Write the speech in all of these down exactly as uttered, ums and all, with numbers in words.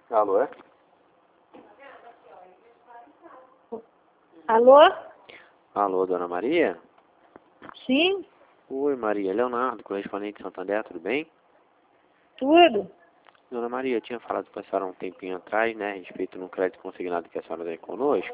Alô, é? Alô? Alô, dona Maria? Sim? Oi, Maria. Leonardo, correspondente de Santander, tudo bem? Tudo? Dona Maria, eu tinha falado com a senhora um tempinho atrás, né, a respeito no crédito consignado que a senhora tem conosco.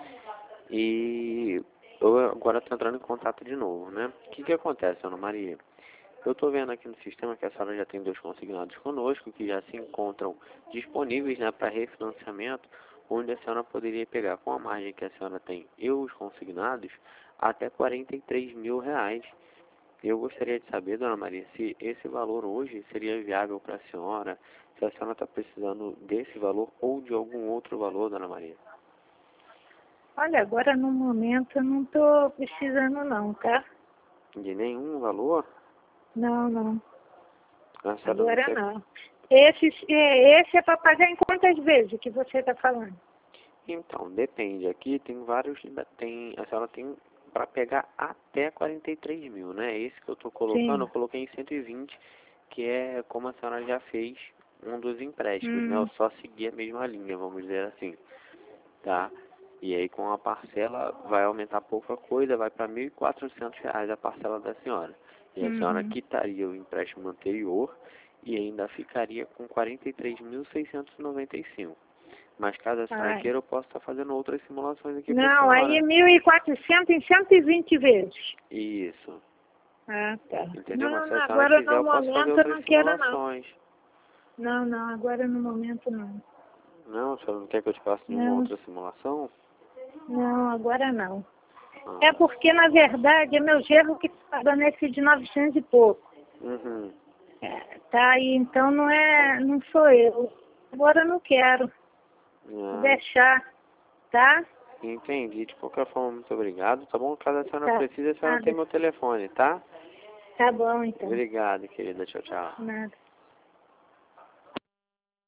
E eu agora estou entrando em contato de novo, né? O que que acontece, dona Maria? Eu estou vendo aqui no sistema que a senhora já tem dois consignados conosco, que já se encontram disponíveis, né, para refinanciamento, onde a senhora poderia pegar com a margem que a senhora tem e os consignados até quarenta e três mil reais. Eu gostaria de saber, dona Maria, se esse valor hoje seria viável para a senhora, se a senhora está precisando desse valor ou de algum outro valor, dona Maria. Olha, agora no momento eu não estou precisando não, tá? De nenhum valor? Não, não. A senhora não Agora quer... não. Esse, é- esse é para pagar em quantas vezes que você está falando? Então, depende. Aqui tem vários... Tem, a senhora tem para pegar até quarenta e três mil, né? Esse que eu estou colocando, Sim. eu coloquei em cento e vinte, que é como a senhora já fez um dos empréstimos, né? Eu Hum, só segui a mesma linha, vamos dizer assim, tá? E aí com a parcela vai aumentar pouca coisa, vai para mil e quatrocentos reais a parcela da senhora. E a senhora uhum. quitaria o empréstimo anterior e ainda ficaria com quarenta e três mil seiscentos e noventa e cinco. Mas caso a senhora Ai. queira, eu posso estar fazendo outras simulações aqui para a Não, aí senhora. é mil e quatrocentos em cento e vinte vezes. Isso. Ah, tá. Entendeu? Mas Não, se não, a senhora agora quiser, no eu posso fazer momento eu outras não quero não. simulações. Não, não, agora no momento não. Não, a senhora não quer que eu te faça nenhuma Não, outra simulação? não, agora não. Ah. É porque, na verdade, é meu genro que está dando esse de novecentos e pouco. Uhum. É, tá aí, então não é, não sou eu. Agora eu não quero. Vou Ah, deixar, tá? entendi. De qualquer forma, muito obrigado. Tá bom? Caso a senhora Tá. precise, a senhora tem Nada. meu telefone, tá? Tá bom, então. Obrigado, querida. Tchau, tchau. Nada.